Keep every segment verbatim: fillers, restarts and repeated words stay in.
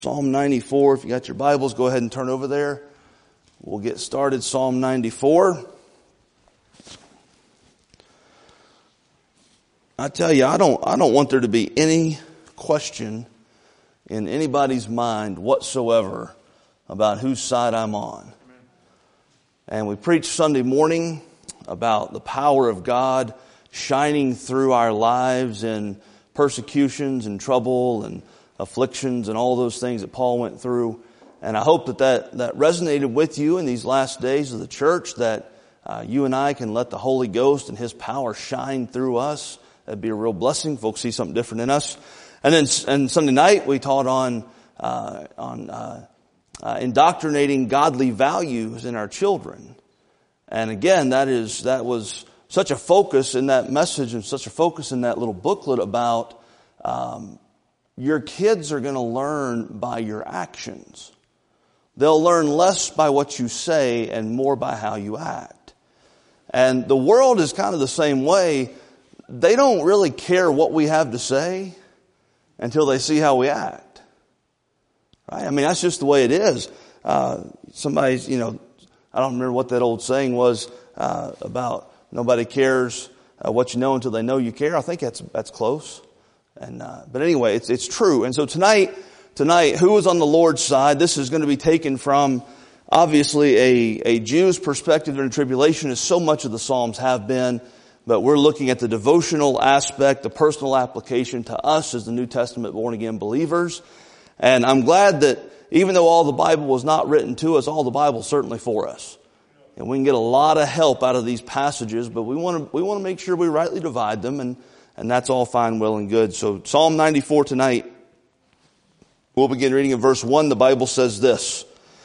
Psalm ninety-four, if you got your Bibles, go ahead and turn over there. We'll get started. Psalm ninety-four. I tell you, I don't, I don't want there to be any question in anybody's mind whatsoever about whose side I'm on. And we preached Sunday morning about the power of God shining through our lives in persecutions and trouble and afflictions and all those things that Paul went through. And I hope that that, that resonated with you in these last days of the church, that uh, you and I can let the Holy Ghost and His power shine through us. That'd be a real blessing. Folks see something different in us. And then and Sunday night we taught on uh, on uh, uh, indoctrinating godly values in our children. And again, that is that was such a focus in that message and such a focus in that little booklet about um, your kids are going to learn by your actions. They'll learn less by what you say and more by how you act. And the world is kind of the same way. They don't really care what we have to say until they see how we act. Right? I mean, that's just the way it is. Uh, somebody's, you know, I don't remember what that old saying was uh, about nobody cares uh, what you know until they know you care. I think that's that's close. And uh, but anyway, it's it's true. And so tonight, tonight, who is on the Lord's side? This is going to be taken from obviously a a Jew's perspective during tribulation, as so much of the Psalms have been. But we're looking at the devotional aspect, the personal application to us as the New Testament born again believers. And I'm glad that even though all the Bible was not written to us, all the Bible is certainly for us. And we can get a lot of help out of these passages, but we want to we want to make sure we rightly divide them, and and that's all fine, well, and good. So Psalm ninety-four tonight, we'll begin reading in verse one. The Bible says this: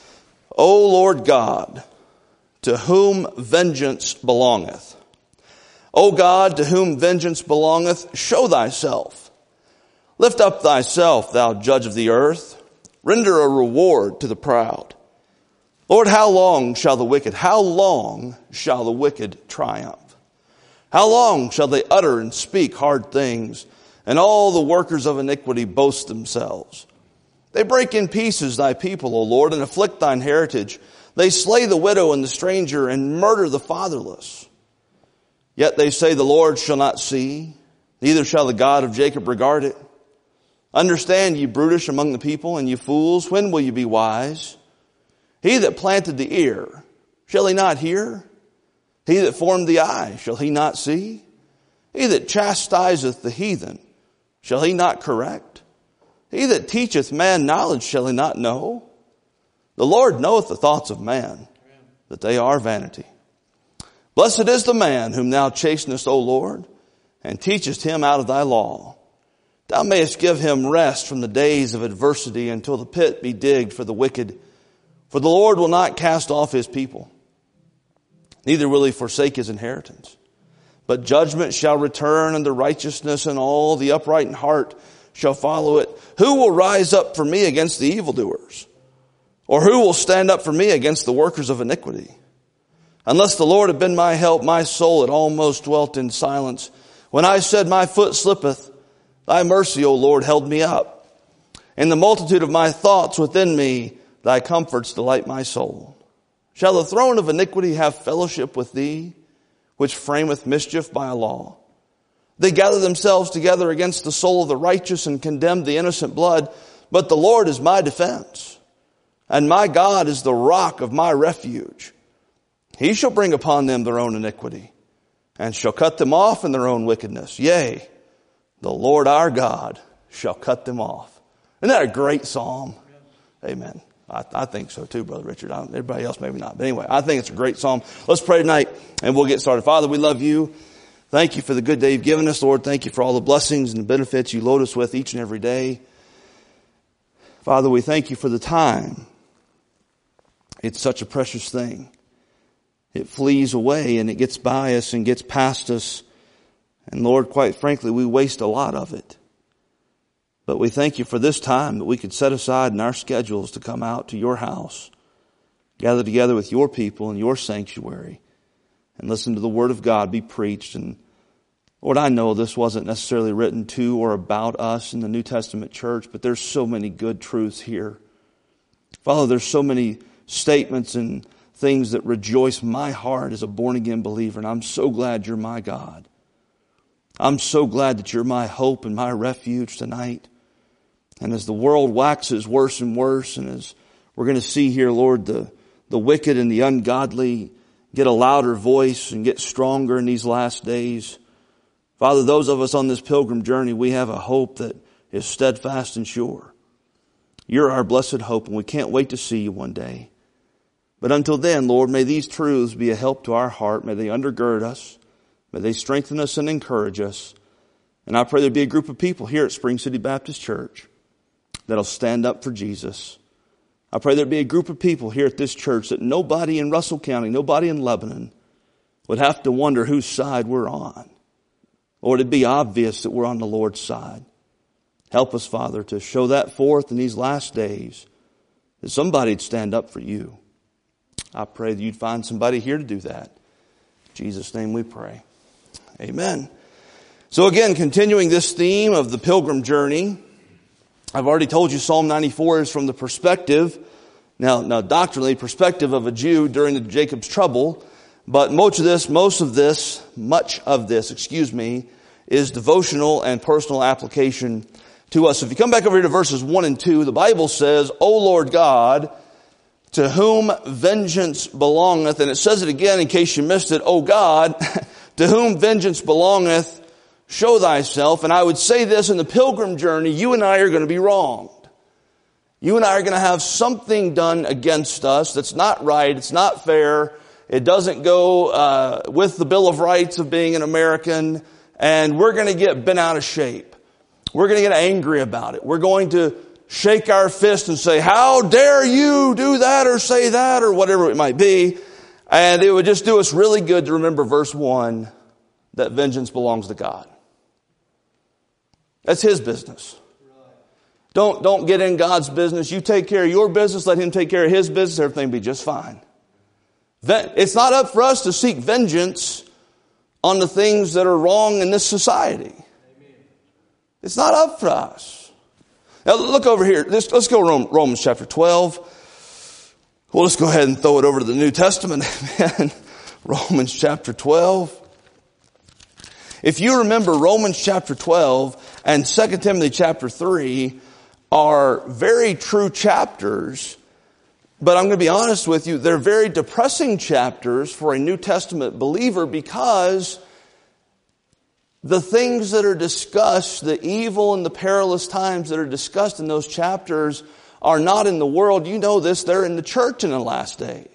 O Lord God, to whom vengeance belongeth. O God, to whom vengeance belongeth, show thyself. Lift up thyself, thou judge of the earth. Render a reward to the proud. Lord, how long shall the wicked, how long shall the wicked triumph? How long shall they utter and speak hard things, and all the workers of iniquity boast themselves? They break in pieces thy people, O Lord, and afflict thine heritage. They slay the widow and the stranger, and murder the fatherless. Yet they say, the Lord shall not see, neither shall the God of Jacob regard it. Understand, ye brutish among the people, and ye fools, when will ye be wise? He that planted the ear, shall he not hear? He that formed the eye, shall he not see? He that chastiseth the heathen, shall he not correct? He that teacheth man knowledge, shall he not know? The Lord knoweth the thoughts of man, that they are vanity. Blessed is the man whom thou chastenest, O Lord, and teachest him out of thy law. Thou mayest give him rest from the days of adversity until the pit be digged for the wicked. For the Lord will not cast off his people, neither will he forsake his inheritance. But judgment shall return, and the righteousness, and all the upright in heart shall follow it. Who will rise up for me against the evildoers? Or who will stand up for me against the workers of iniquity? Unless the Lord had been my help, my soul had almost dwelt in silence. When I said, my foot slippeth, thy mercy, O Lord, held me up. In the multitude of my thoughts within me, thy comforts delight my soul. Shall the throne of iniquity have fellowship with thee, which frameth mischief by a law? They gather themselves together against the soul of the righteous and condemn the innocent blood. But the Lord is my defense, and my God is the rock of my refuge. He shall bring upon them their own iniquity, and shall cut them off in their own wickedness. Yea, the Lord our God shall cut them off. Isn't that a great psalm? Amen. I, I think so too, Brother Richard. I, everybody else maybe not. But anyway, I think it's a great psalm. Let's pray tonight, and we'll get started. Father, we love you. Thank you for the good day you've given us, Lord. Thank you for all the blessings and the benefits you load us with each and every day. Father, we thank you for the time. It's such a precious thing. It flees away and it gets by us and gets past us. And Lord, quite frankly, we waste a lot of it. But we thank you for this time that we could set aside in our schedules to come out to your house, gather together with your people in your sanctuary, and listen to the word of God be preached. And Lord, I know this wasn't necessarily written to or about us in the New Testament church, but there's so many good truths here. Father, there's so many statements and things that rejoice my heart as a born-again believer, and I'm so glad you're my God. I'm so glad that you're my hope and my refuge tonight. And as the world waxes worse and worse, and as we're going to see here, Lord, the, the wicked and the ungodly get a louder voice and get stronger in these last days. Father, those of us on this pilgrim journey, we have a hope that is steadfast and sure. You're our blessed hope, and we can't wait to see you one day. But until then, Lord, may these truths be a help to our heart. May they undergird us. May they strengthen us and encourage us. And I pray there'd be a group of people here at Spring City Baptist Church that'll stand up for Jesus. I pray there'd be a group of people here at this church that nobody in Russell County, nobody in Lebanon would have to wonder whose side we're on. Lord, it'd be obvious that we're on the Lord's side. Help us, Father, to show that forth in these last days, that somebody'd stand up for you. I pray that you'd find somebody here to do that. In Jesus' name we pray. Amen. So again, continuing this theme of the pilgrim journey, I've already told you Psalm ninety-four is from the perspective, now, now doctrinally, perspective of a Jew during the Jacob's trouble. But most of this, most of this, much of this, excuse me, is devotional and personal application to us. If you come back over here to verses one and two, the Bible says, O Lord God, to whom vengeance belongeth, and it says it again in case you missed it, O God, to whom vengeance belongeth, show thyself. And I would say this, in the pilgrim journey, you and I are going to be wronged. You and I are going to have something done against us that's not right, it's not fair, it doesn't go uh, with the Bill of Rights of being an American, and we're going to get bent out of shape. We're going to get angry about it. We're going to shake our fist and say, how dare you do that or say that or whatever it might be. And it would just do us really good to remember verse one, that vengeance belongs to God. That's His business. Don't, don't get in God's business. You take care of your business. Let Him take care of His business. Everything will be just fine. It's not up for us to seek vengeance on the things that are wrong in this society. It's not up for us. Now look over here. Let's, let's go to Romans chapter twelve. Well, let's go ahead and throw it over to the New Testament. Romans chapter twelve. If you remember, Romans chapter twelve and Second Timothy chapter three are very true chapters. But I'm going to be honest with you, they're very depressing chapters for a New Testament believer, because the things that are discussed, the evil and the perilous times that are discussed in those chapters are not in the world. You know this, they're in the church in the last days.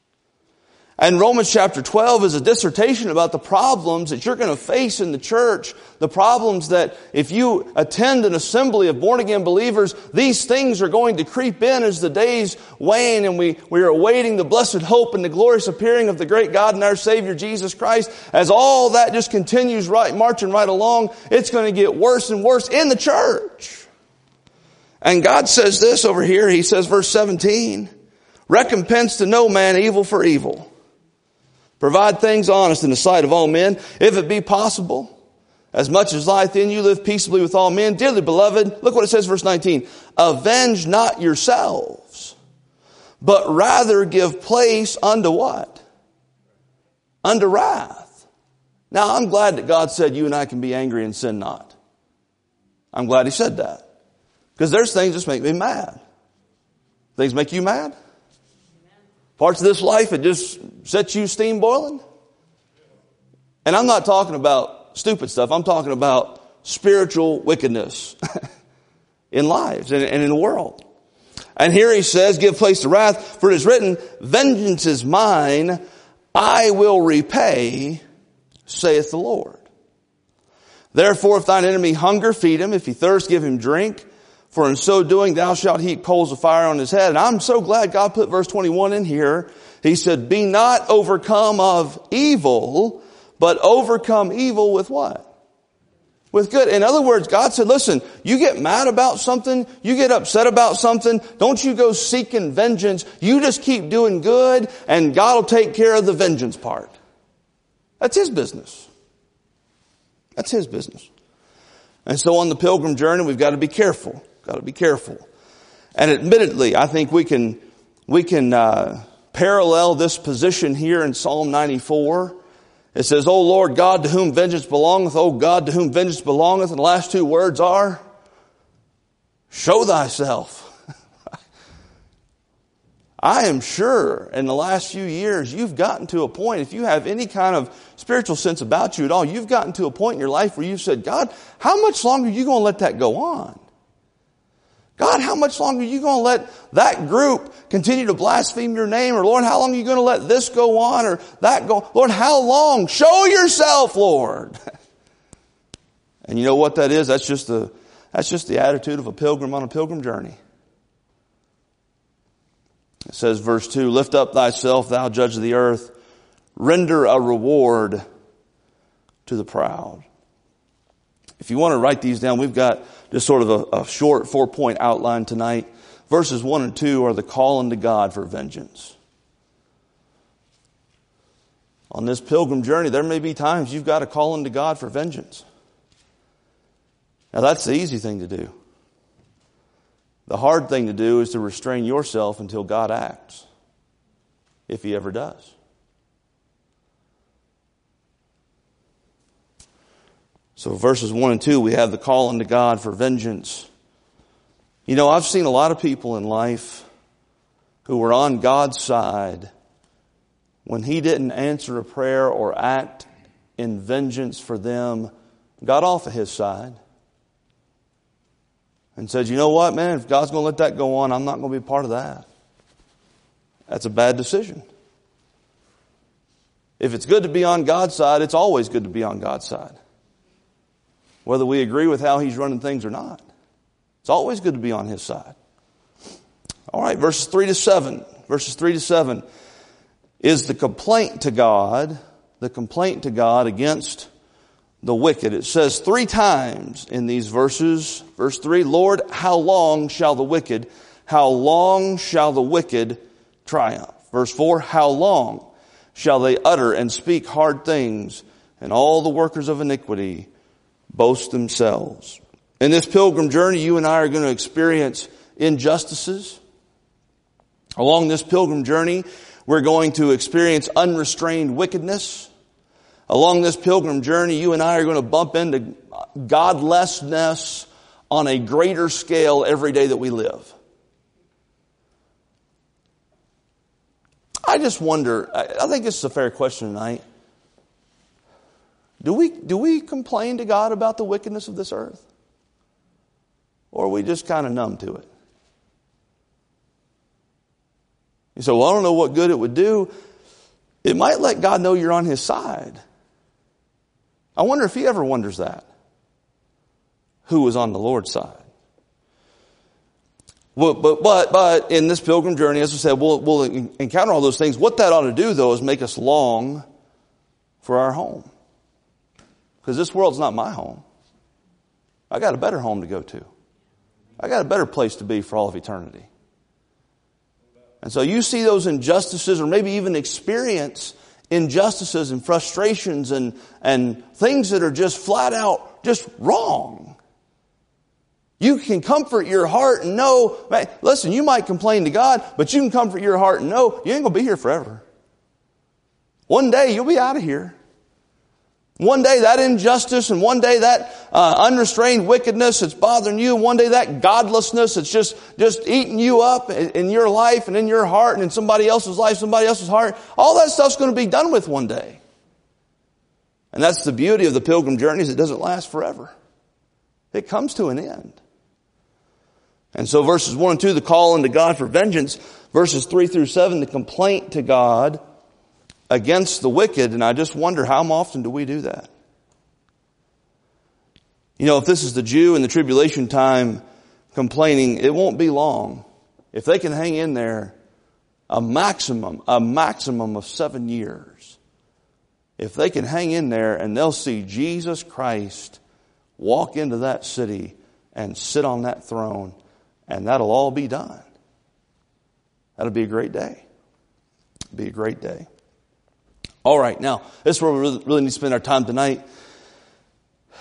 And Romans chapter twelve is a dissertation about the problems that you're going to face in the church. The problems that if you attend an assembly of born-again believers, these things are going to creep in as the days wane, and we, we are awaiting the blessed hope and the glorious appearing of the great God and our Savior Jesus Christ. As all that just continues right, marching right along, it's going to get worse and worse in the church. And God says this over here. He says, verse seventeen, recompense to no man evil for evil. Provide things honest in the sight of all men, if it be possible. As much as lieth in you, live peaceably with all men. Dearly beloved, look what it says, verse nineteen. Avenge not yourselves, but rather give place unto what? Unto wrath. Now, I'm glad that God said you and I can be angry and sin not. I'm glad He said that. Because there's things that just make me mad. Things make you mad? Parts of this life, it just sets you steam boiling. And I'm not talking about stupid stuff. I'm talking about spiritual wickedness in lives and in the world. And here he says, give place to wrath, for it is written, vengeance is mine, I will repay, saith the Lord. Therefore, if thine enemy hunger, feed him. If he thirst, give him drink. For in so doing, thou shalt heap coals of fire on his head. And I'm so glad God put verse twenty-one in here. He said, be not overcome of evil, but overcome evil with what? With good. In other words, God said, listen, you get mad about something, you get upset about something, don't you go seeking vengeance. You just keep doing good, and God will take care of the vengeance part. That's His business. That's his business. And so on the pilgrim journey, we've got to be careful. Got to be careful. And admittedly, I think we can, we can, uh, parallel this position here in Psalm ninety-four. It says, O Lord God, to whom vengeance belongeth, O God, to whom vengeance belongeth. And the last two words are, show thyself. I am sure in the last few years you've gotten to a point, if you have any kind of spiritual sense about you at all, you've gotten to a point in your life where you've said, God, how much longer are you going to let that go on? God, how much longer are you going to let that group continue to blaspheme your name? Or Lord, how long are you going to let this go on or that go? Lord, how long? Show yourself, Lord. And you know what that is? That's just the, that's just the attitude of a pilgrim on a pilgrim journey. It says, verse two, lift up thyself, thou judge of the earth. Render a reward to the proud. If you want to write these down, we've got just sort of a, a short four-point outline tonight. Verses one and two are the call unto God for vengeance. On this pilgrim journey, there may be times you've got to call unto God for vengeance. Now that's the easy thing to do. The hard thing to do is to restrain yourself until God acts, if He ever does. So verses one and two, we have the call unto God for vengeance. You know, I've seen a lot of people in life who were on God's side when He didn't answer a prayer or act in vengeance for them, got off of His side and said, you know what, man, if God's going to let that go on, I'm not going to be a part of that. That's a bad decision. If it's good to be on God's side, it's always good to be on God's side. Whether we agree with how He's running things or not. It's always good to be on His side. All right, verses three to seven. Verses three to seven is the complaint to God, the complaint to God against the wicked. It says three times in these verses, verse three, Lord, how long shall the wicked, how long shall the wicked triumph? Verse four, how long shall they utter and speak hard things, and all the workers of iniquity boast themselves? In this pilgrim journey, you and I are going to experience injustices. Along this pilgrim journey, we're going to experience unrestrained wickedness. Along this pilgrim journey, you and I are going to bump into godlessness on a greater scale every day that we live. I just wonder, I think this is a fair question tonight. Do we, do we complain to God about the wickedness of this earth? Or are we just kind of numb to it? You say, well, I don't know what good it would do. It might let God know you're on His side. I wonder if He ever wonders that. Who was on the Lord's side? Well, but, but, but in this pilgrim journey, as I said, we'll, we'll encounter all those things. What that ought to do, though, is make us long for our home. Because this world's not my home. I got a better home to go to. I got a better place to be for all of eternity. And so you see those injustices, or maybe even experience injustices and frustrations and, and things that are just flat out just wrong. You can comfort your heart and know, man, listen, you might complain to God, but you can comfort your heart and know you ain't going to be here forever. One day you'll be out of here. One day that injustice, and one day that uh, unrestrained wickedness that's bothering you, and one day that godlessness that's just, just eating you up in, in your life and in your heart and in somebody else's life, somebody else's heart, all that stuff's going to be done with one day. And that's the beauty of the pilgrim journey, is it doesn't last forever. It comes to an end. And so verses one and two, the call unto God for vengeance. Verses three through seven, the complaint to God against the wicked. And I just wonder, how often do we do that? You know, if this is the Jew in the tribulation time complaining, it won't be long. If they can hang in there a maximum, a maximum of seven years. If they can hang in there and they'll see Jesus Christ walk into that city and sit on that throne, and that'll all be done. That'll be a great day. It'll be a great day. All right, now, this is where we really, really need to spend our time tonight.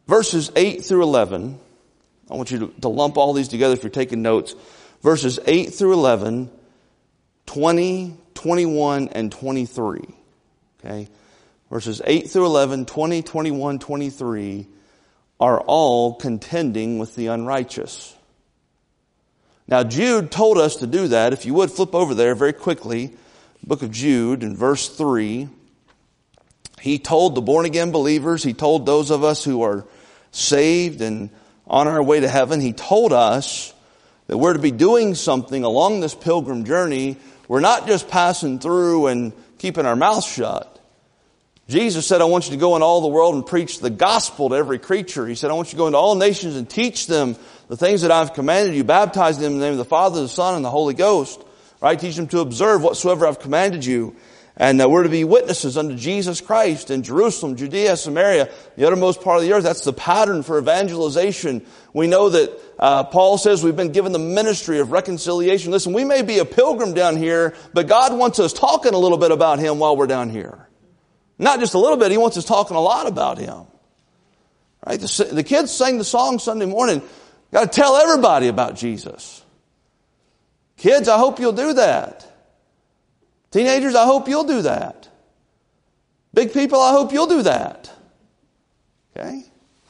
verses eight through eleven, I want you to, to lump all these together if you're taking notes. Verses eight through eleven, twenty, twenty-one, and twenty-three. Okay? Verses eight through eleven, twenty, twenty-one, twenty-three are all contending with the unrighteous. Now, Jude told us to do that. If you would flip over there very quickly, book of Jude in verse three. He told the born-again believers, he told those of us who are saved and on our way to heaven, he told us that we're to be doing something along this pilgrim journey. We're not just passing through and keeping our mouths shut. Jesus said, I want you to go into all the world and preach the gospel to every creature. He said, I want you to go into all nations and teach them the things that I've commanded you, baptize them in the name of the Father, the Son, and the Holy Ghost. Right? Teach them to observe whatsoever I've commanded you. And uh, we're to be witnesses unto Jesus Christ in Jerusalem, Judea, Samaria, the uttermost part of the earth. That's the pattern for evangelization. We know that uh, Paul says we've been given the ministry of reconciliation. Listen, we may be a pilgrim down here, but God wants us talking a little bit about Him while we're down here. Not just a little bit, He wants us talking a lot about Him. Right? The, the kids sang the song Sunday morning. Got to tell everybody about Jesus. Kids, I hope you'll do that. Teenagers, I hope you'll do that. Big people, I hope you'll do that. Okay?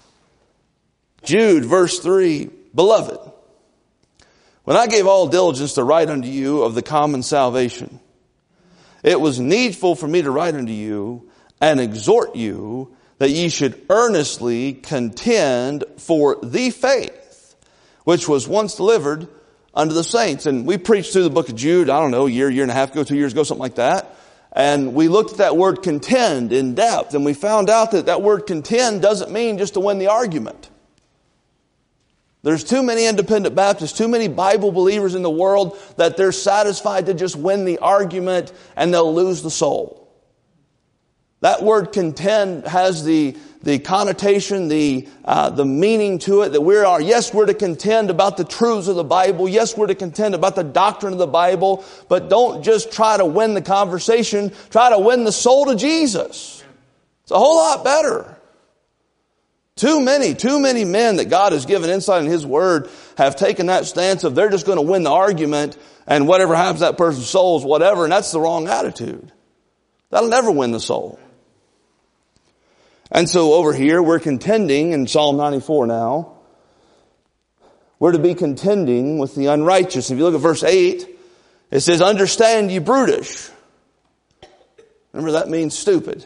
Jude, verse three. Beloved, when I gave all diligence to write unto you of the common salvation, it was needful for me to write unto you and exhort you that ye should earnestly contend for the faith which was once delivered unto the saints. And we preached through the book of Jude, I don't know, a year, year and a half ago, two years ago, something like that. And we looked at that word contend in depth, and we found out that that word contend doesn't mean just to win the argument. There's too many independent Baptists, too many Bible believers in the world that they're satisfied to just win the argument and they'll lose the soul. That word contend has the the connotation, the uh, the meaning to it that we are, yes, we're to contend about the truths of the Bible. Yes, we're to contend about the doctrine of the Bible. But don't just try to win the conversation. Try to win the soul to Jesus. It's a whole lot better. Too many, too many men that God has given insight in His Word have taken that stance of they're just going to win the argument and whatever happens to that person's soul is whatever, and that's the wrong attitude. That'll never win the soul. And so over here, we're contending in Psalm ninety-four now. We're to be contending with the unrighteous. If you look at verse eight, it says, understand ye brutish. Remember, that means stupid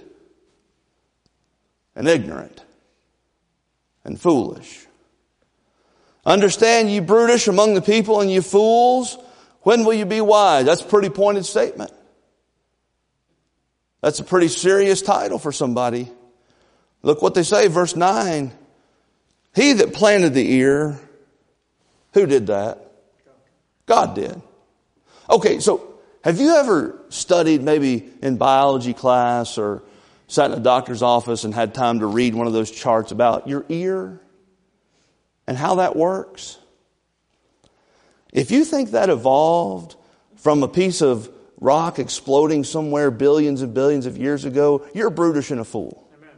and ignorant and foolish. Understand ye brutish among the people and ye fools. When will you be wise? That's a pretty pointed statement. That's a pretty serious title for somebody. Look what they say, verse nine. He that planted the ear, who did that? God did. Okay, so have you ever studied maybe in biology class or sat in a doctor's office and had time to read one of those charts about your ear and how that works? If you think that evolved from a piece of rock exploding somewhere billions and billions of years ago, you're brutish and a fool.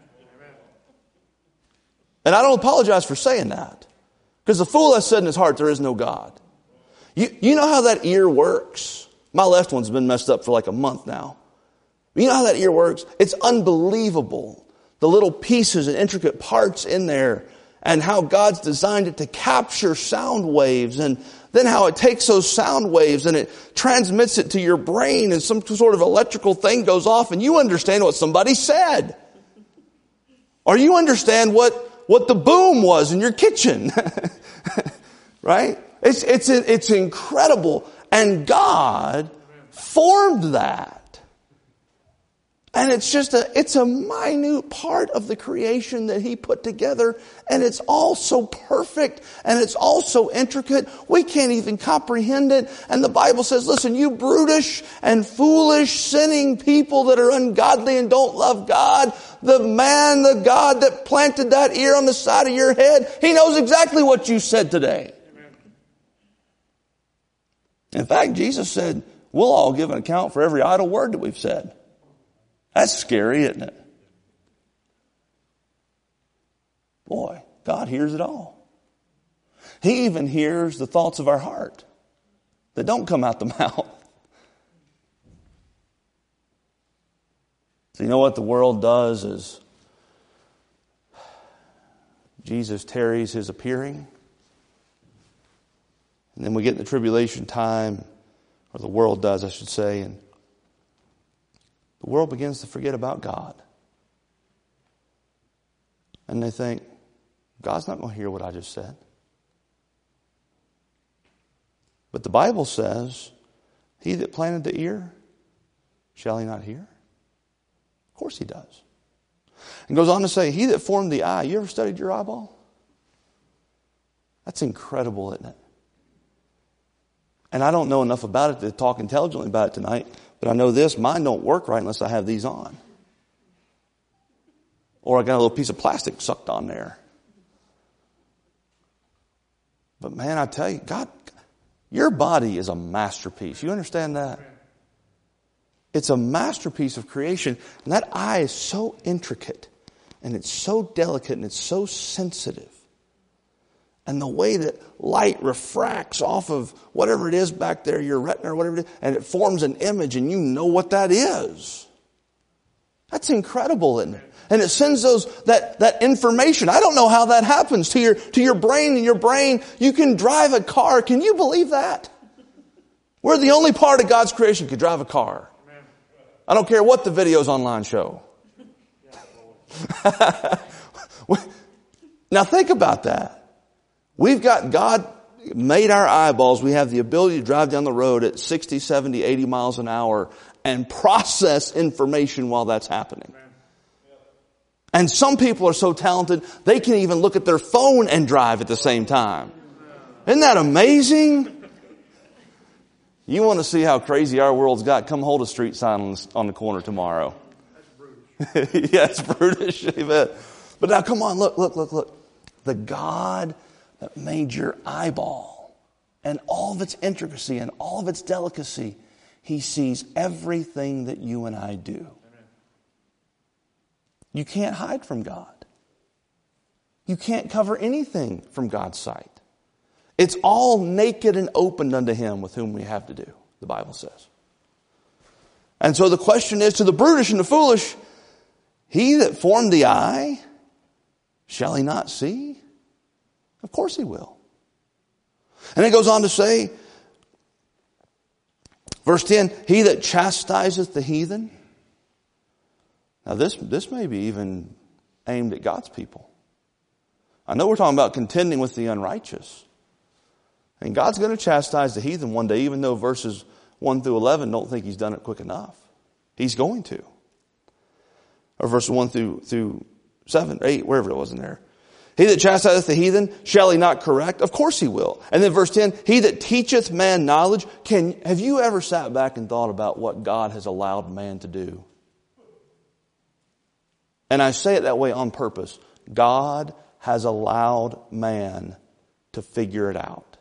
And I don't apologize for saying that. Because the fool has said in his heart, there is no God. You, you know how that ear works? My left one's been messed up for like a month now. You know how that ear works? It's unbelievable. The little pieces and intricate parts in there and how God's designed it to capture sound waves, and then how it takes those sound waves and it transmits it to your brain, and some sort of electrical thing goes off and you understand what somebody said. Or you understand what what the boom was in your kitchen. Right? It's, it's, it's incredible. And God formed that. And it's just a, it's a minute part of the creation that He put together. And it's all so perfect. And it's all so intricate. We can't even comprehend it. And the Bible says, listen, you brutish and foolish, sinning people that are ungodly and don't love God, the man, the God that planted that ear on the side of your head, He knows exactly what you said today. Amen. In fact, Jesus said, we'll all give an account for every idle word that we've said. That's scary, isn't it? Boy. God hears it all. He even hears the thoughts of our heart that don't come out the mouth. So you know what the world does is Jesus tarries his appearing. And then we get in the tribulation time, or the world does, I should say, and the world begins to forget about God. And they think, God's not going to hear what I just said. But the Bible says, he that planted the ear, shall he not hear? Of course he does. And goes on to say, he that formed the eye. You ever studied your eyeball? That's incredible, isn't it? And I don't know enough about it to talk intelligently about it tonight, but I know this, mine don't work right unless I have these on. Or I got a little piece of plastic sucked on there. But man, I tell you, God, your body is a masterpiece. You understand that? It's a masterpiece of creation. And that eye is so intricate. And it's so delicate and it's so sensitive. And the way that light refracts off of whatever it is back there, your retina or whatever it is, and it forms an image and you know what that is. That's incredible, isn't it? And it sends those, that, that information. I don't know how that happens to your, to your brain. And your brain, you can drive a car. Can you believe that? We're the only part of God's creation can drive a car. I don't care what the videos online show. Now think about that. We've got, God made our eyeballs. We have the ability to drive down the road at sixty, seventy, eighty miles an hour and process information while that's happening. And some people are so talented, they can even look at their phone and drive at the same time. Isn't that amazing? You want to see how crazy our world's got? Come hold a street sign on the corner tomorrow. That's brutish. Yeah, it's brutish. But now come on, look, look, look, look. The God that made your eyeball and all of its intricacy and all of its delicacy, he sees everything that you and I do. You can't hide from God. You can't cover anything from God's sight. It's all naked and opened unto him with whom we have to do, the Bible says. And so the question is to the brutish and the foolish, he that formed the eye, shall he not see? Of course he will. And it goes on to say, verse ten, he that chastiseth the heathen. Now this, this may be even aimed at God's people. I know we're talking about contending with the unrighteous. And God's going to chastise the heathen one day, even though verses one through eleven don't think he's done it quick enough. He's going to. Or verses one through, through seven, eight, wherever it was in there. He that chastiseth the heathen, shall he not correct? Of course he will. And then verse ten, he that teacheth man knowledge. Can, have you ever sat back and thought about what God has allowed man to do? And I say it that way on purpose. God has allowed man to figure it out.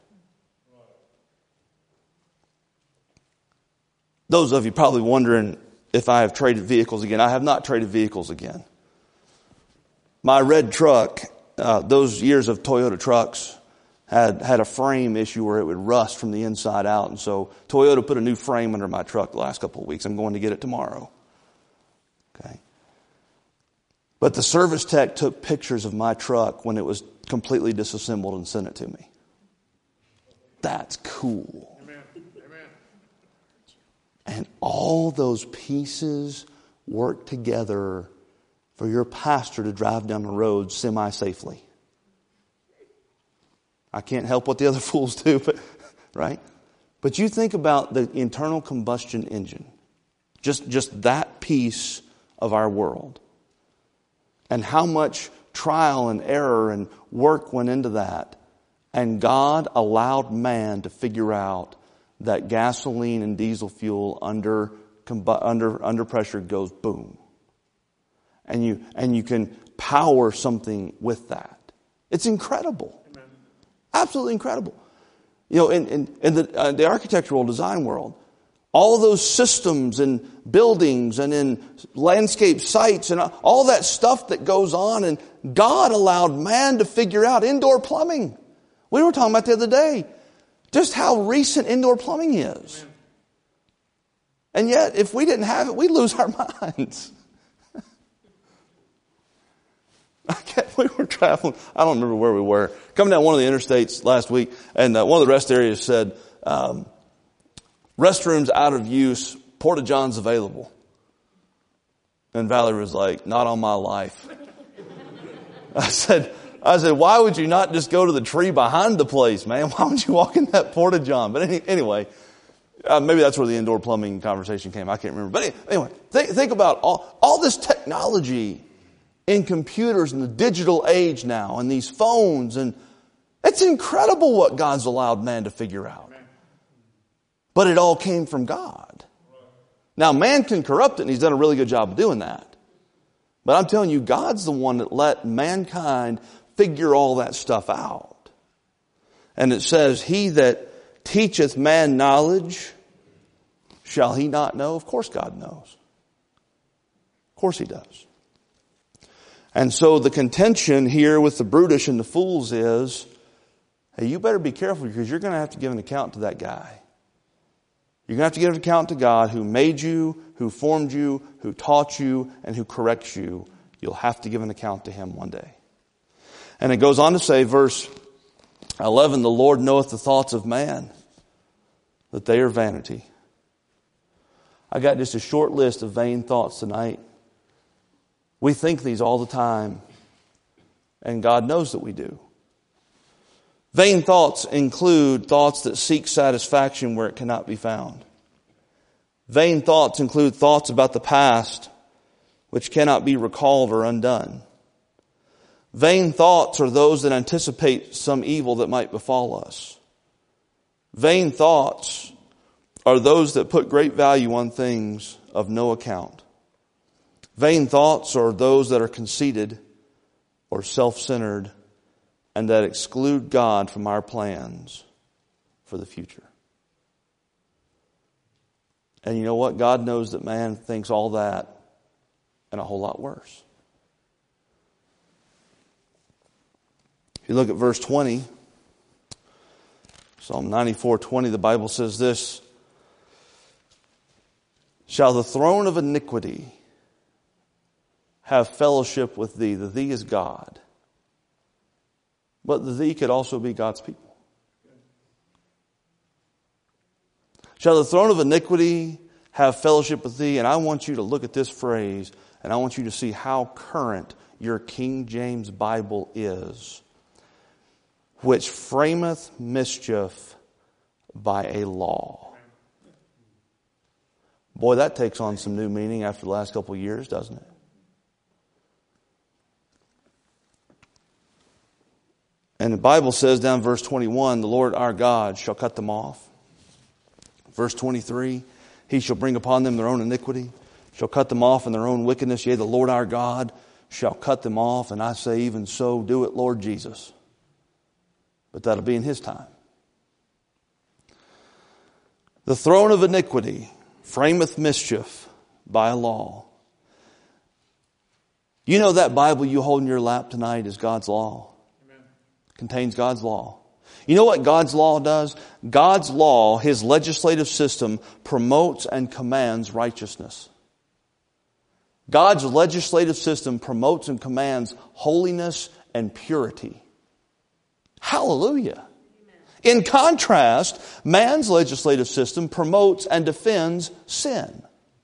Those of you probably wondering if I have traded vehicles again. I have not traded vehicles again. My red truck, uh, those years of Toyota trucks, had had a frame issue where it would rust from the inside out. And so Toyota put a new frame under my truck the last couple of weeks. I'm going to get it tomorrow. Okay. But the service tech took pictures of my truck when it was completely disassembled and sent it to me. That's cool. Amen. Amen. And all those pieces work together for your pastor to drive down the road semi-safely. I can't help what the other fools do, but right? But you think about the internal combustion engine. Just, just that piece of our world. And how much trial and error and work went into that. And God allowed man to figure out that gasoline and diesel fuel under under under pressure goes boom. And you and you can power something with that. It's incredible. Amen. Absolutely incredible. You know, in, in, in the, uh, the architectural design world, all those systems and buildings and in landscape sites and all that stuff that goes on. And God allowed man to figure out indoor plumbing. We were talking about the other day just how recent indoor plumbing is. Amen. And yet, if we didn't have it, we'd lose our minds. I can't, we were traveling. I don't remember where we were. Coming down one of the interstates last week, and uh, one of the rest areas said, um, restrooms out of use, porta-johns available. And Valerie was like, not on my life. I said, I said, why would you not just go to the tree behind the place, man? Why would you walk in that porta-john? But any, anyway, uh, maybe that's where the indoor plumbing conversation came. I can't remember. But anyway, think, think about all, all this technology in computers and the digital age now and these phones. And it's incredible what God's allowed man to figure out. But it all came from God. Now, man can corrupt it, and he's done a really good job of doing that. But I'm telling you, God's the one that let mankind figure all that stuff out. And it says, he that teacheth man knowledge, shall he not know? Of course God knows. Of course he does. And so the contention here with the brutish and the fools is, hey, you better be careful because you're going to have to give an account to that guy. You're going to have to give an account to God who made you, who formed you, who taught you, and who corrects you. You'll have to give an account to him one day. And it goes on to say, verse eleven, the Lord knoweth the thoughts of man, that they are vanity. I got just a short list of vain thoughts tonight. We think these all the time, and God knows that we do. Vain thoughts include thoughts that seek satisfaction where it cannot be found. Vain thoughts include thoughts about the past which cannot be recalled or undone. Vain thoughts are those that anticipate some evil that might befall us. Vain thoughts are those that put great value on things of no account. Vain thoughts are those that are conceited or self-centered and that exclude God from our plans for the future. And you know what? God knows that man thinks all that and a whole lot worse. If you look at verse twenty, Psalm ninety-four twenty, the Bible says this, shall the throne of iniquity have fellowship with thee? The thee is God. But the thee could also be God's people. Shall the throne of iniquity have fellowship with thee? And I want you to look at this phrase, and I want you to see how current your King James Bible is. Which frameth mischief by a law. Boy, that takes on some new meaning after the last couple of years, doesn't it? And the Bible says down in verse twenty-one, the Lord our God shall cut them off. Verse twenty-three, he shall bring upon them their own iniquity, shall cut them off in their own wickedness. Yea, the Lord our God shall cut them off. And I say, even so, do it, Lord Jesus. But that'll be in his time. The throne of iniquity frameth mischief by a law. You know that Bible you hold in your lap tonight is God's law. Amen. Contains God's law. You know what God's law does? God's law, his legislative system, promotes and commands righteousness. God's legislative system promotes and commands holiness and purity. Hallelujah. In contrast, man's legislative system promotes and defends sin.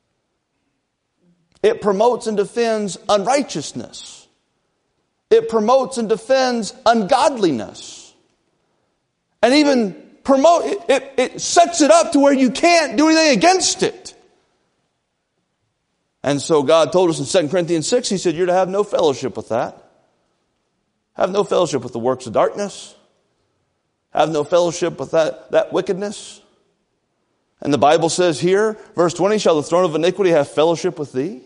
It promotes and defends unrighteousness. It promotes and defends ungodliness. And even promote it, it, it sets it up to where you can't do anything against it. And so God told us in Second Corinthians six, he said, you're to have no fellowship with that. Have no fellowship with the works of darkness. Have no fellowship with that, that wickedness. And the Bible says here, verse twenty, shall the throne of iniquity have fellowship with thee?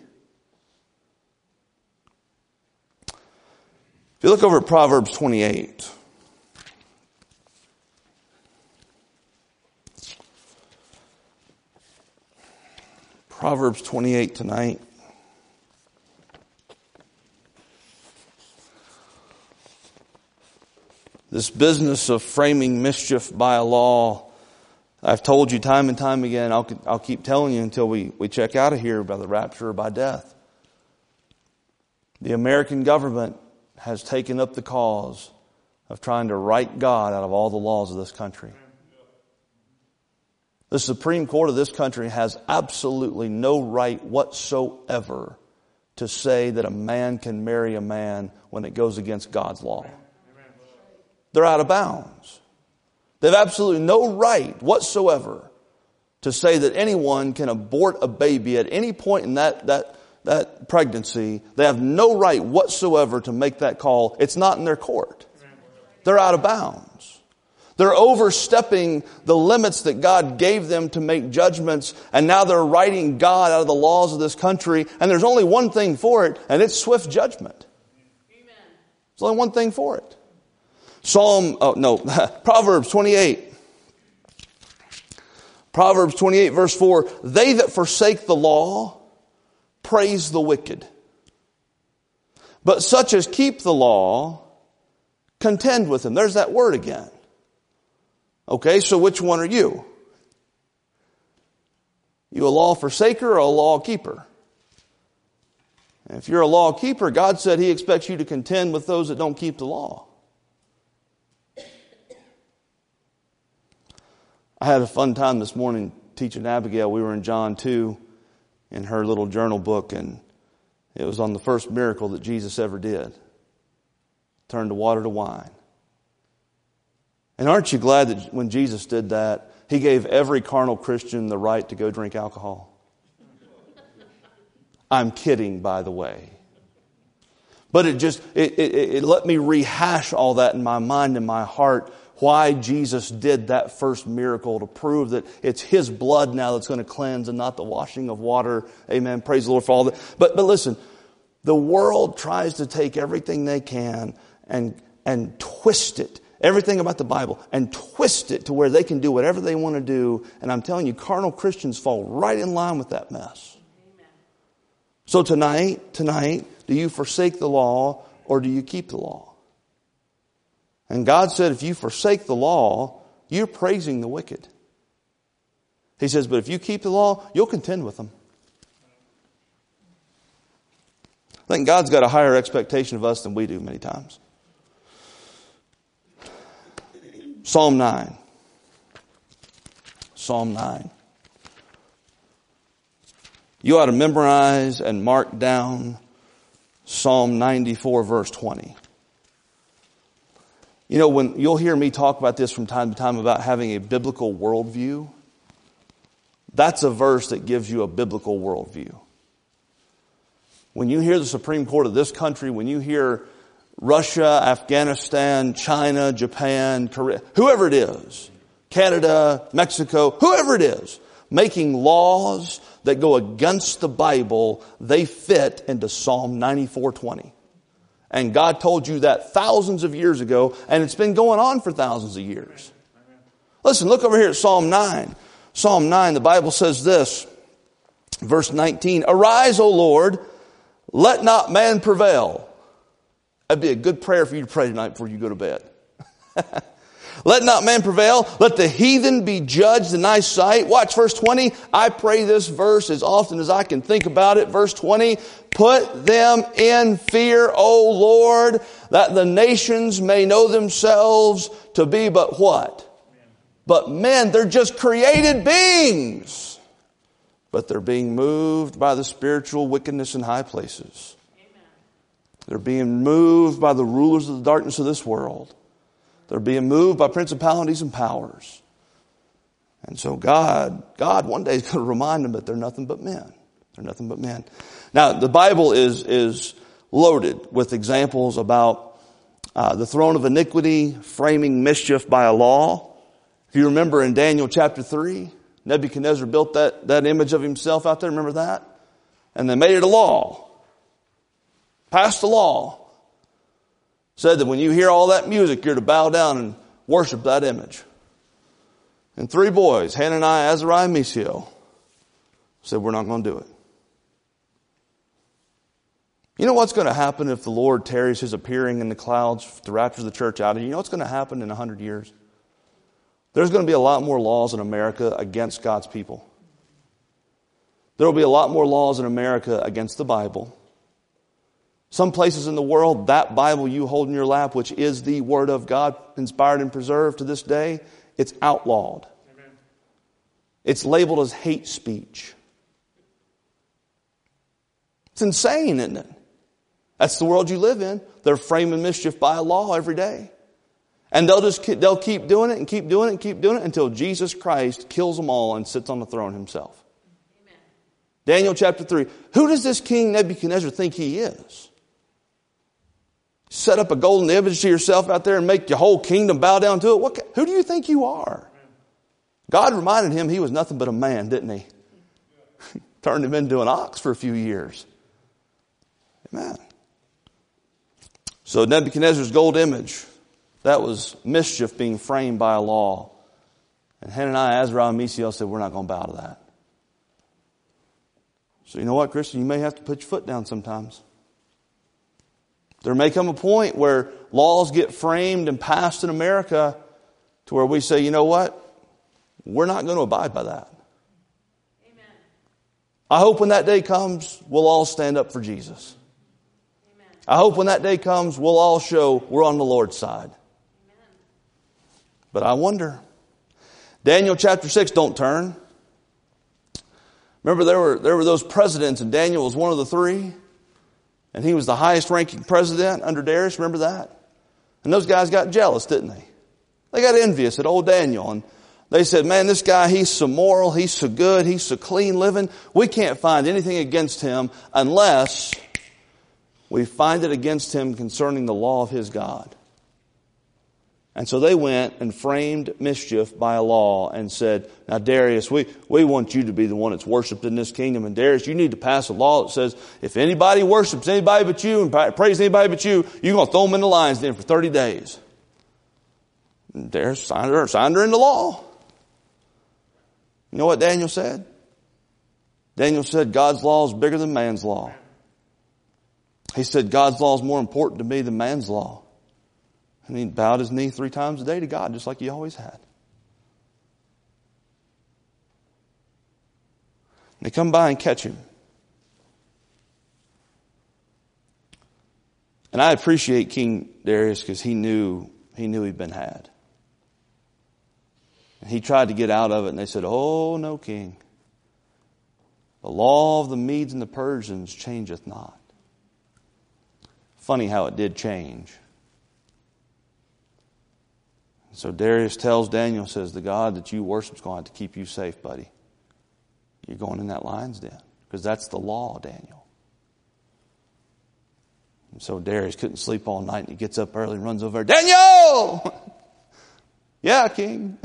If you look over at Proverbs twenty-eight. Proverbs twenty-eight tonight. This business of framing mischief by a law, I've told you time and time again, I'll, I'll keep telling you until we, we check out of here by the rapture or by death. The American government has taken up the cause of trying to write God out of all the laws of this country. The Supreme Court of this country has absolutely no right whatsoever to say that a man can marry a man when it goes against God's law. They're out of bounds. They have absolutely no right whatsoever to say that anyone can abort a baby at any point in that, that, that pregnancy. They have no right whatsoever to make that call. It's not in their court. They're out of bounds. They're overstepping the limits that God gave them to make judgments, and now they're writing God out of the laws of this country, and there's only one thing for it, and it's swift judgment. Amen. There's only one thing for it. Psalm, oh no, Proverbs twenty-eight. Proverbs twenty-eight verse four, they that forsake the law praise the wicked, but such as keep the law contend with him. There's that word again. Okay, so which one are you? You a law forsaker or a law keeper? And if you're a law keeper, God said He expects you to contend with those that don't keep the law. I had a fun time this morning teaching Abigail. We were in John two in her little journal book, and it was on the first miracle that Jesus ever did. Turned the water to wine. And aren't you glad that when Jesus did that, He gave every carnal Christian the right to go drink alcohol? I'm kidding, by the way. But it just, it, it, it let me rehash all that in my mind and my heart, why Jesus did that first miracle, to prove that it's His blood now that's going to cleanse and not the washing of water. Amen. Praise the Lord for all that. But, but listen, the world tries to take everything they can and, and twist it. Everything about the Bible, and twist it to where they can do whatever they want to do. And I'm telling you, carnal Christians fall right in line with that mess. Amen. So tonight, tonight, do you forsake the law or do you keep the law? And God said, if you forsake the law, you're praising the wicked. He says, but if you keep the law, you'll contend with them. I think God's got a higher expectation of us than we do many times. Psalm nine. Psalm nine. You ought to memorize and mark down Psalm ninety-four verse twenty. You know, when you'll hear me talk about this from time to time about having a biblical worldview, that's a verse that gives you a biblical worldview. When you hear the Supreme Court of this country, when you hear Russia, Afghanistan, China, Japan, Korea, whoever it is, Canada, Mexico, whoever it is, making laws that go against the Bible, they fit into Psalm ninety-four twenty. And God told you that thousands of years ago, and it's been going on for thousands of years. Listen, look over here at Psalm nine. Psalm nine, the Bible says this, verse nineteen, arise, O Lord, let not man prevail. That'd be a good prayer for you to pray tonight before you go to bed. Let not man prevail. Let the heathen be judged in thy sight. Watch verse twenty. I pray this verse as often as I can think about it. Verse twenty. Put them in fear, O Lord, that the nations may know themselves to be but what? But men. They're just created beings. But they're being moved by the spiritual wickedness in high places. They're being moved by the rulers of the darkness of this world. They're being moved by principalities and powers. And so God, God one day is going to remind them that they're nothing but men. They're nothing but men. Now, the Bible is, is loaded with examples about uh, the throne of iniquity, framing mischief by a law. If you remember in Daniel chapter three, Nebuchadnezzar built that, that image of himself out there. Remember that? And they made it a law. Passed a law. Said that when you hear all that music, you're to bow down and worship that image. And three boys, Hananiah, Azariah, and Mishael, said, we're not going to do it. You know what's going to happen if the Lord tarries his appearing in the clouds to rapture the church out of you? You know what's going to happen in a hundred years? There's going to be a lot more laws in America against God's people. There will be a lot more laws in America against the Bible. Some places in the world, that Bible you hold in your lap, which is the Word of God, inspired and preserved to this day, it's outlawed. Amen. It's labeled as hate speech. It's insane, isn't it? That's the world you live in. They're framing mischief by a law every day. And they'll just they'll keep doing it and keep doing it and keep doing it until Jesus Christ kills them all and sits on the throne himself. Amen. Daniel chapter three. Who does this king Nebuchadnezzar think he is? Set up a golden image to yourself out there and make your whole kingdom bow down to it? What, who do you think you are? God reminded him he was nothing but a man, didn't he? Turned him into an ox for a few years. Amen. So Nebuchadnezzar's gold image, that was mischief being framed by a law. And Hananiah, Azariah, and Mishael said, we're not going to bow to that. So you know what, Christian? You may have to put your foot down sometimes. There may come a point where laws get framed and passed in America to where we say, you know what? We're not going to abide by that. Amen. I hope when that day comes, we'll all stand up for Jesus. Amen. I hope when that day comes, we'll all show we're on the Lord's side. Amen. But I wonder. Daniel chapter six, don't turn. Remember there were, there were those presidents and Daniel was one of the three. And he was the highest ranking president under Darius. Remember that? And those guys got jealous, didn't they? They got envious at old Daniel. And they said, man, this guy, he's so moral. He's so good. He's so clean living. We can't find anything against him unless we find it against him concerning the law of his God. And so they went and framed mischief by a law and said, now Darius, we, we want you to be the one that's worshipped in this kingdom. And Darius, you need to pass a law that says, if anybody worships anybody but you and prays anybody but you, you're going to throw them in the lion's den for thirty days. And Darius signed her, signed her into law. You know what Daniel said? Daniel said, God's law is bigger than man's law. He said, God's law is more important to me than man's law. And he bowed his knee three times a day to God, just like he always had. They come by and catch him. And I appreciate King Darius because he knew he knew he'd been had. And he tried to get out of it, and they said, oh, no, king. The law of the Medes and the Persians changeth not. Funny how it did change. So Darius tells Daniel, says, the God that you worship is going to have to keep you safe, buddy. You're going in that lion's den. Because that's the law, Daniel. And so Darius couldn't sleep all night, and he gets up early and runs over there. Daniel! Yeah, king.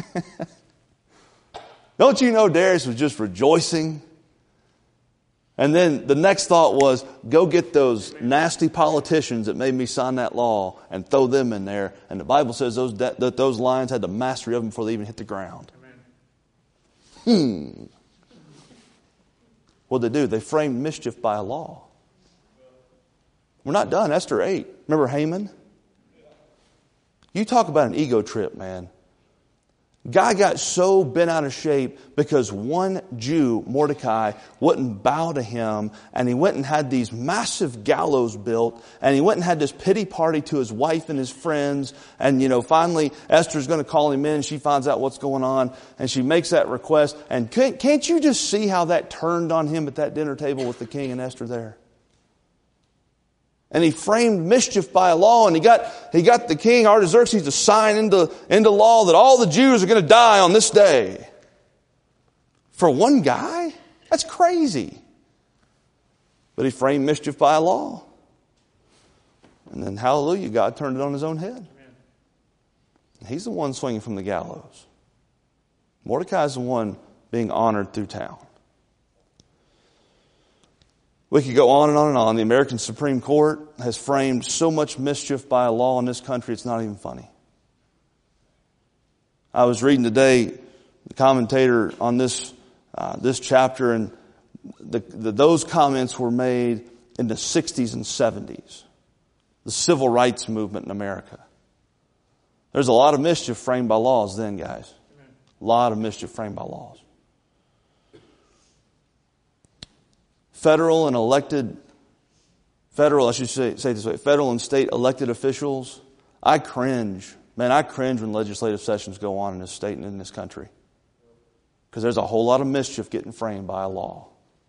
Don't you know Darius was just rejoicing? And then the next thought was, go get those nasty politicians that made me sign that law and throw them in there. And the Bible says those that those lions had the mastery of them before they even hit the ground. Amen. Hmm. What did they do? They framed mischief by a law. We're not done. Esther eight. Remember Haman? You talk about an ego trip, man. Guy got so bent out of shape because one Jew, Mordecai, wouldn't bow to him, and he went and had these massive gallows built, and he went and had this pity party to his wife and his friends, and you know, finally Esther's going to call him in, and she finds out what's going on, and she makes that request, and can't, can't you just see how that turned on him at that dinner table with the king and Esther there? And he framed mischief by a law, and he got he got the king Artaxerxes to sign into, into law that all the Jews are going to die on this day. For one guy? That's crazy. But he framed mischief by a law. And then, hallelujah, God turned it on his own head. Amen. He's the one swinging from the gallows. Mordecai's the one being honored through town. We could go on and on and on. The American Supreme Court has framed so much mischief by a law in this country, it's not even funny. I was reading today the commentator on this uh, this chapter, and the, the, those comments were made in the sixties and seventies. The civil rights movement in America. There's a lot of mischief framed by laws then, guys. A lot of mischief framed by laws. Federal and elected, federal, I should say, say it this way, federal and state elected officials, I cringe. Man, I cringe when legislative sessions go on in this state and in this country. Because there's a whole lot of mischief getting framed by a law.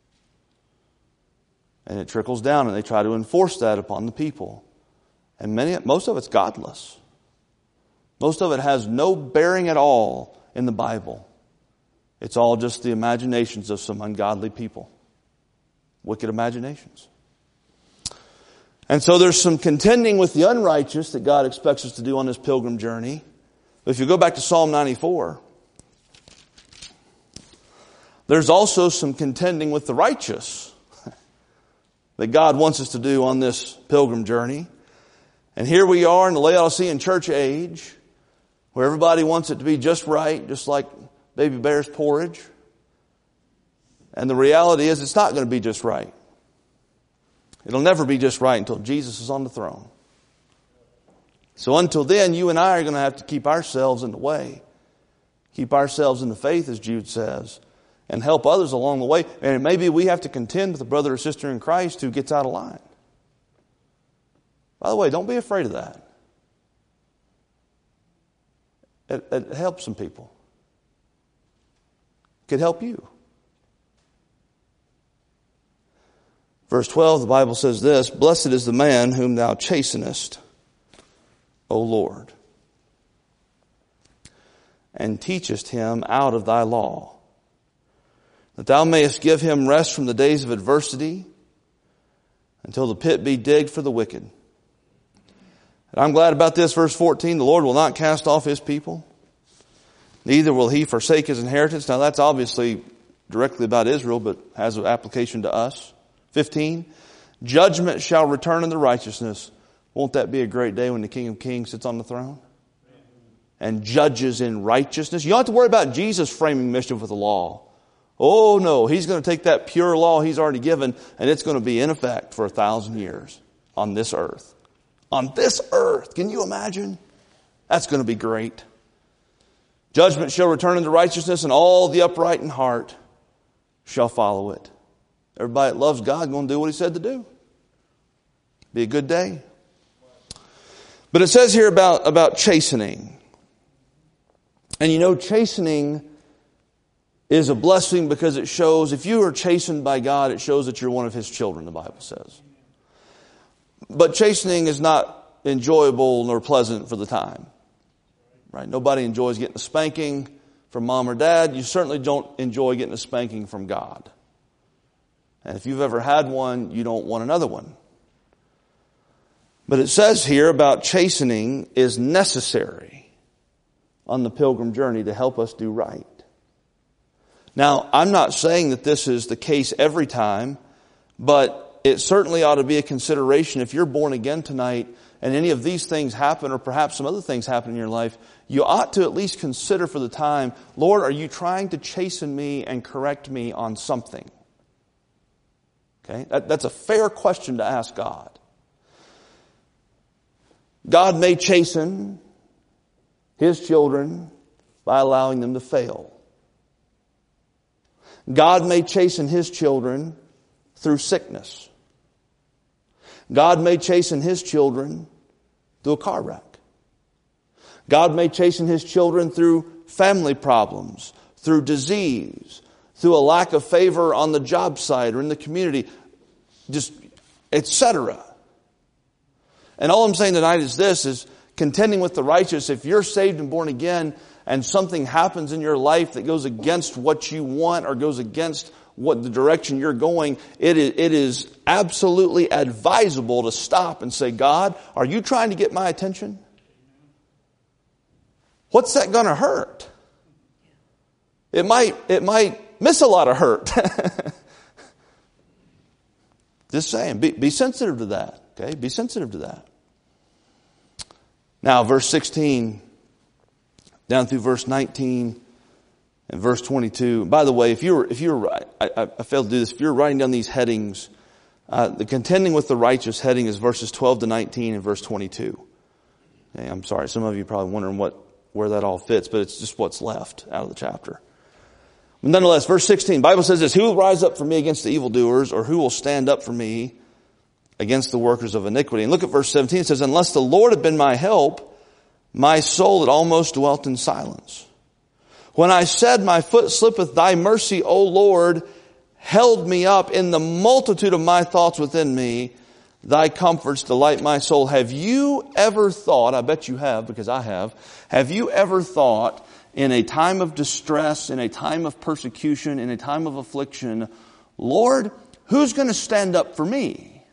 And it trickles down and they try to enforce that upon the people. And many, most of it's godless. Most of it has no bearing at all in the Bible. It's all just the imaginations of some ungodly people. Wicked imaginations. And so there's some contending with the unrighteous that God expects us to do on this pilgrim journey. But if you go back to Psalm ninety-four, there's also some contending with the righteous that God wants us to do on this pilgrim journey. And here we are in the Laodicean church age, where everybody wants it to be just right, just like baby bear's porridge. And the reality is it's not going to be just right. It'll never be just right until Jesus is on the throne. So until then, you and I are going to have to keep ourselves in the way. Keep ourselves in the faith, as Jude says, and help others along the way. And maybe we have to contend with a brother or sister in Christ who gets out of line. By the way, don't be afraid of that. It, it helps some people. It could help you. Verse twelve, the Bible says this, "Blessed is the man whom thou chastenest, O Lord, and teachest him out of thy law, that thou mayest give him rest from the days of adversity, until the pit be digged for the wicked." And I'm glad about this, verse fourteen, "The Lord will not cast off his people, neither will he forsake his inheritance." Now that's obviously directly about Israel, but has an application to us. fifteen, "Judgment shall return unto righteousness." Won't that be a great day when the King of Kings sits on the throne? And judges in righteousness. You don't have to worry about Jesus framing mischief with the law. Oh no, he's going to take that pure law he's already given and it's going to be in effect for a thousand years on this earth. On this earth. Can you imagine? That's going to be great. "Judgment shall return unto righteousness, and all the upright in heart shall follow it." Everybody that loves God is going to do what he said to do. Be a good day. But it says here about, about chastening. And you know, chastening is a blessing because it shows, if you are chastened by God, it shows that you're one of his children, the Bible says. But chastening is not enjoyable nor pleasant for the time. Right? Nobody enjoys getting a spanking from mom or dad. You certainly don't enjoy getting a spanking from God. And if you've ever had one, you don't want another one. But it says here about chastening is necessary on the pilgrim journey to help us do right. Now, I'm not saying that this is the case every time, but it certainly ought to be a consideration. If you're born again tonight and any of these things happen, or perhaps some other things happen in your life, you ought to at least consider for the time, Lord, are you trying to chasten me and correct me on something? Okay, that, that's a fair question to ask God. God may chasten his children by allowing them to fail. God may chasten his children through sickness. God may chasten his children through a car wreck. God may chasten his children through family problems, through disease, through a lack of favor on the job site or in the community, just et cetera. And all I'm saying tonight is this, is contending with the righteous. If you're saved and born again and something happens in your life that goes against what you want or goes against what the direction you're going, it is, it is absolutely advisable to stop and say, God, are you trying to get my attention? What's that going to hurt? It might, it might miss a lot of hurt. Just saying, be, be sensitive to that. Okay, be sensitive to that. Now, verse sixteen, down through verse nineteen in verse twenty-two. By the way, if you're, if you're, I, I failed to do this, if you're writing down these headings, uh, the contending with the righteous heading is verses twelve to nineteen and verse twenty-two. Okay, I'm sorry, some of you are probably wondering what, where that all fits, but it's just what's left out of the chapter. But nonetheless, verse sixteen, the Bible says this, who will rise up for me against the evildoers, or who will stand up for me against the workers of iniquity? And look at verse seventeen, it says, unless the Lord had been my help, my soul had almost dwelt in silence. When I said, my foot slippeth, thy mercy, O Lord, held me up. In the multitude of my thoughts within me, thy comforts delight my soul. Have you ever thought, I bet you have because I have, have you ever thought in a time of distress, in a time of persecution, in a time of affliction, Lord, who's going to stand up for me?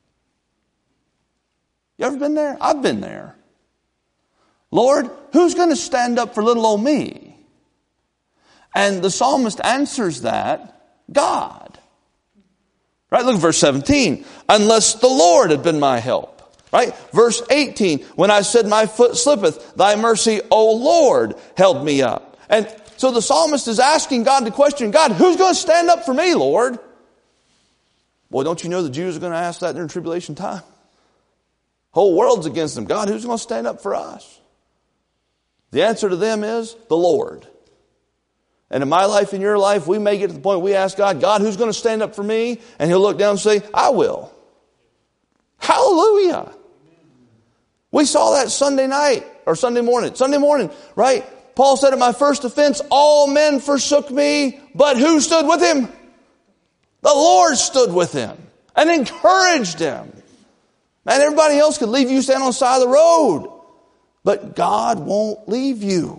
You ever been there? I've been there. Lord, who's going to stand up for little old me? And the psalmist answers that, God. Right? Look at verse seventeen. Unless the Lord had been my help. Right? Verse eighteen. When I said my foot slippeth, thy mercy, O Lord, held me up. And so the psalmist is asking God the question, God, who's going to stand up for me, Lord? Boy, don't you know the Jews are going to ask that during tribulation time? Whole world's against them. God, who's going to stand up for us? The answer to them is the Lord. And in my life, in your life, we may get to the point we ask God, God, who's going to stand up for me? And He'll look down and say, I will. Hallelujah. We saw that Sunday night or Sunday morning. Sunday morning, right? Paul said, at my first offense, all men forsook me, but who stood with him? The Lord stood with him and encouraged him. Man, everybody else could leave you standing on the side of the road. But God won't leave you.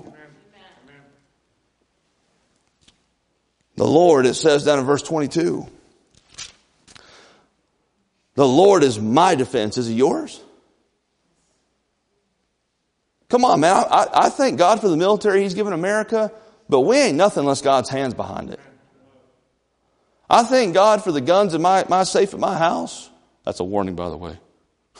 The Lord, it says down in verse twenty-two, the Lord is my defense. Is He yours? Come on, man. I, I thank God for the military He's given America, but we ain't nothing unless God's hand's behind it. I thank God for the guns in my, my safe at my house. That's a warning, by the way.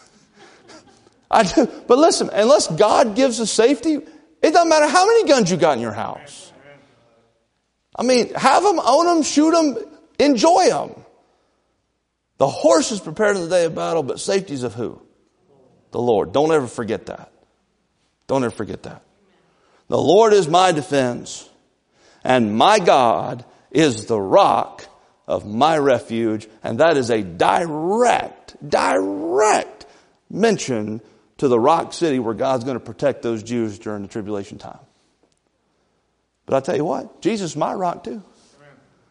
I do. But listen, unless God gives us safety, it doesn't matter how many guns you got in your house. I mean, have them, own them, shoot them, enjoy them. The horse is prepared in the day of battle, but safety is of who? The Lord. Don't ever forget that. Don't ever forget that. The Lord is my defense, and my God is the rock of my refuge. And that is a direct, direct mention to the rock city where God's going to protect those Jews during the tribulation time. But I tell you what, Jesus is my rock too. Amen.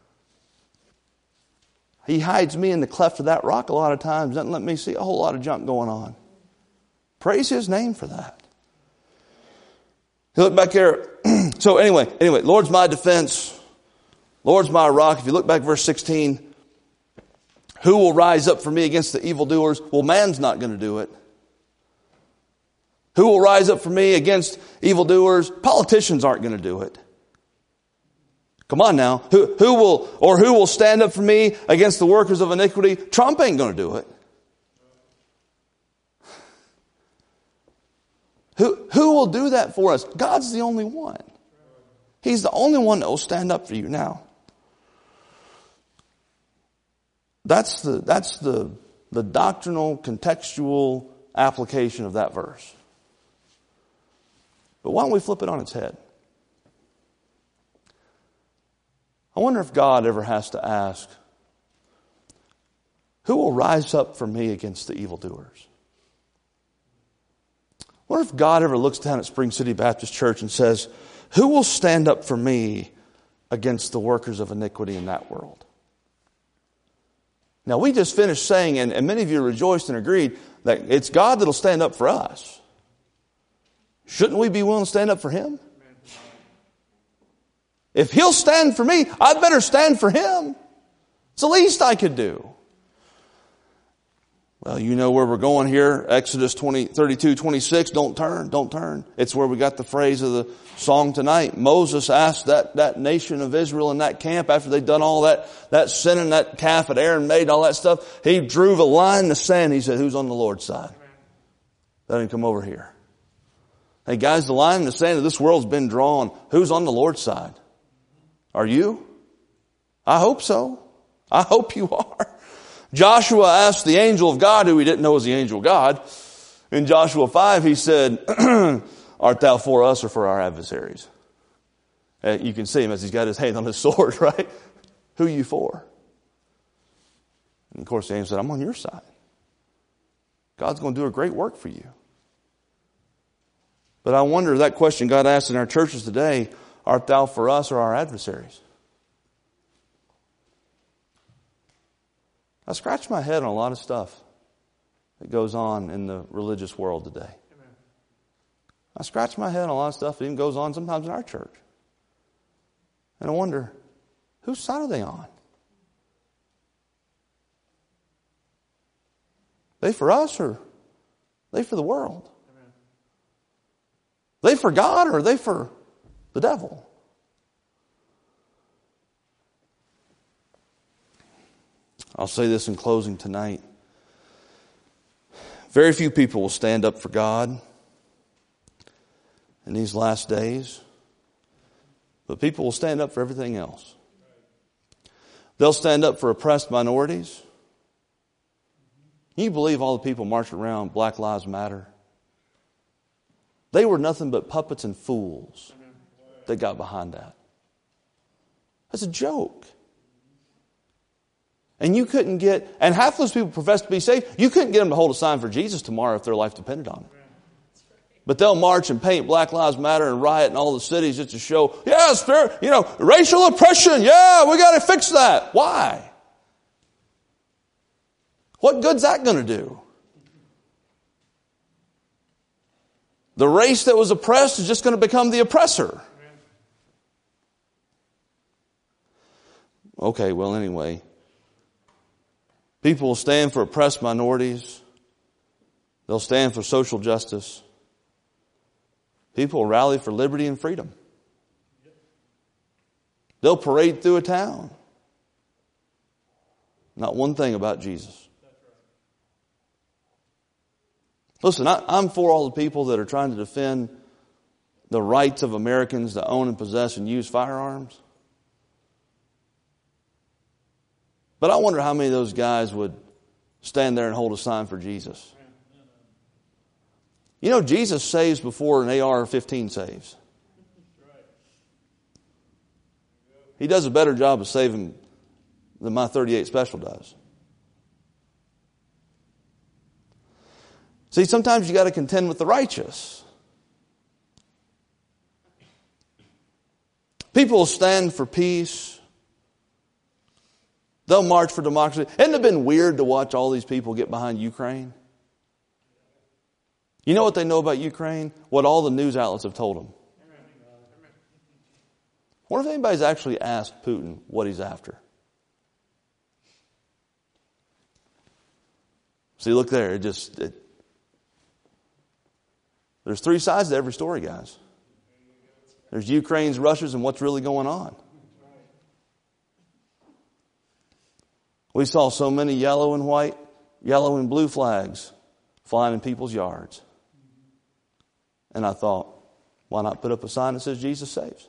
He hides me in the cleft of that rock a lot of times, doesn't let me see a whole lot of junk going on. Praise His name for that. You look back here. So anyway, anyway, Lord's my defense. Lord's my rock. If you look back verse sixteen, who will rise up for me against the evildoers? Well, man's not going to do it. Who will rise up for me against evildoers? Politicians aren't going to do it. Come on now. Who, who will, or who will stand up for me against the workers of iniquity? Trump ain't going to do it. Who, who will do that for us? God's the only one. He's the only one that will stand up for you now. That's the, that's the, the doctrinal, contextual application of that verse. But why don't we flip it on its head? I wonder if God ever has to ask, who will rise up for me against the evildoers? I wonder if God ever looks down at Spring City Baptist Church and says, who will stand up for me against the workers of iniquity in that world? Now, we just finished saying, and, and many of you rejoiced and agreed, that it's God that'll stand up for us. Shouldn't we be willing to stand up for Him? If He'll stand for me, I'd better stand for Him. It's the least I could do. Well, you know where we're going here. Exodus twenty, thirty-two, twenty-six. Don't turn, don't turn. It's where we got the phrase of the song tonight. Moses asked that, that nation of Israel in that camp after they'd done all that, that sin and that calf that Aaron made and all that stuff. He drew a line in the sand. He said, who's on the Lord's side? Let him come over here. Hey guys, the line in the sand of this world's been drawn. Who's on the Lord's side? Are you? I hope so. I hope you are. Joshua asked the angel of God, who he didn't know was the angel of God. In Joshua five, he said, art thou for us or for our adversaries? Uh, you can see him as he's got his hand on his sword, right? Who are you for? And of course the angel said, I'm on your side. God's going to do a great work for you. But I wonder, that question God asks in our churches today, art thou for us or our adversaries? I scratch my head on a lot of stuff that goes on in the religious world today. Amen. I scratch my head on a lot of stuff that even goes on sometimes in our church. And I wonder, whose side are they on? They for us or they for the world? Amen. They for God or are they for the devil? I'll say this in closing tonight. Very few people will stand up for God in these last days, but people will stand up for everything else. They'll stand up for oppressed minorities. Can you believe all the people marching around Black Lives Matter? They were nothing but puppets and fools that got behind that. That's a joke. And you couldn't get, and half those people profess to be saved, you couldn't get them to hold a sign for Jesus tomorrow if their life depended on it. But they'll march and paint Black Lives Matter and riot in all the cities just to show, yeah, spirit, you know, racial oppression, yeah, we got to fix that. Why? What good's that going to do? The race that was oppressed is just going to become the oppressor. Okay, well, anyway. People will stand for oppressed minorities. They'll stand for social justice. People will rally for liberty and freedom. They'll parade through a town. Not one thing about Jesus. Listen, I, I'm for all the people that are trying to defend the rights of Americans to own and possess and use firearms. But I wonder how many of those guys would stand there and hold a sign for Jesus. You know, Jesus saves before an A R fifteen saves. He does a better job of saving than my thirty-eight Special does. See, sometimes you got to contend with the righteous. People will stand for peace. They'll march for democracy. Hasn't it been weird to watch all these people get behind Ukraine? You know what they know about Ukraine? What all the news outlets have told them. I wonder if anybody's actually asked Putin what he's after. See, look there. It just it, there's three sides to every story, guys. There's Ukraine's, Russia's, and what's really going on. We saw so many yellow and white, yellow and blue flags flying in people's yards. And I thought, why not put up a sign that says Jesus saves?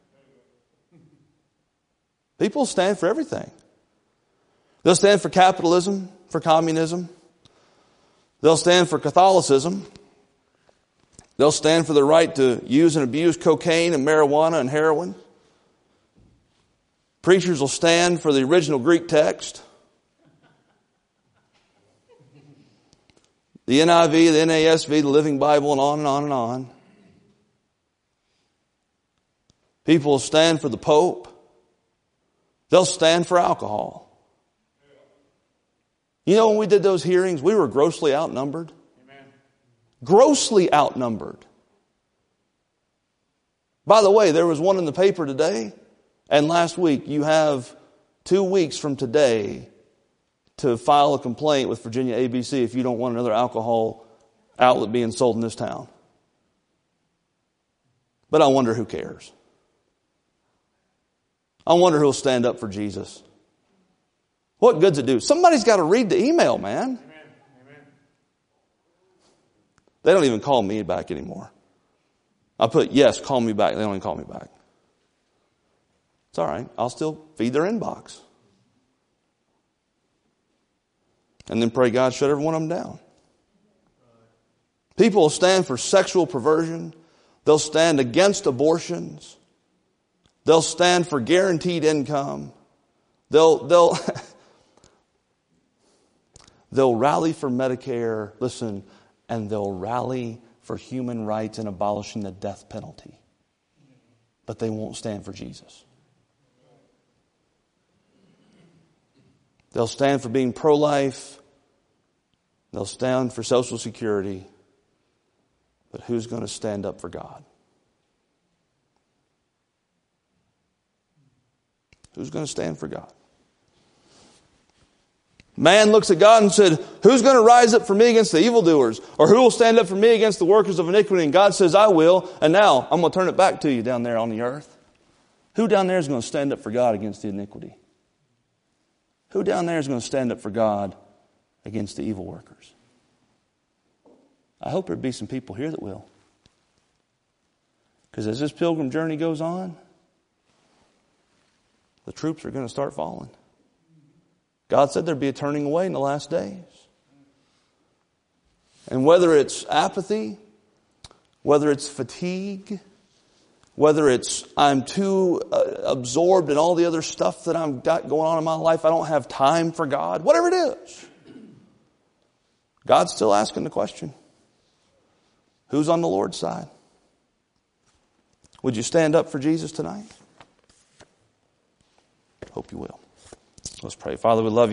People stand for everything. They'll stand for capitalism, for communism. They'll stand for Catholicism. They'll stand for the right to use and abuse cocaine and marijuana and heroin. Preachers will stand for the original Greek text. The N I V, the N A S V, the Living Bible, and on and on and on. People will stand for the Pope. They'll stand for alcohol. You know, when we did those hearings, we were grossly outnumbered. Amen. Grossly outnumbered. By the way, there was one in the paper today, and last week. You have two weeks from today to file a complaint with Virginia A B C if you don't want another alcohol outlet being sold in this town. But I wonder who cares. I wonder who'll stand up for Jesus. What good's it do? Somebody's got to read the email, man. Amen. Amen. They don't even call me back anymore. I put, yes, call me back. They don't even call me back. It's all right. I'll still feed their inbox. And then pray God shut every one of them down. People will stand for sexual perversion. They'll stand against abortions. They'll stand for guaranteed income. They'll, they'll, they'll rally for Medicare, listen, and they'll rally for human rights and abolishing the death penalty. But they won't stand for Jesus. They'll stand for being pro-life. They'll stand for Social Security. But who's going to stand up for God? Who's going to stand for God? Man looks at God and said, who's going to rise up for me against the evildoers? Or who will stand up for me against the workers of iniquity? And God says, I will. And now I'm going to turn it back to you down there on the earth. Who down there is going to stand up for God against the iniquity? Who down there is going to stand up for God against the evil workers? I hope there'd be some people here that will. Because as this pilgrim journey goes on, the troops are going to start falling. God said there'd be a turning away in the last days. And whether it's apathy, whether it's fatigue, whether it's I'm too uh, absorbed in all the other stuff that I've got going on in my life, I don't have time for God, whatever it is, God's still asking the question, who's on the Lord's side? Would you stand up for Jesus tonight? Hope you will. Let's pray. Father, we love you.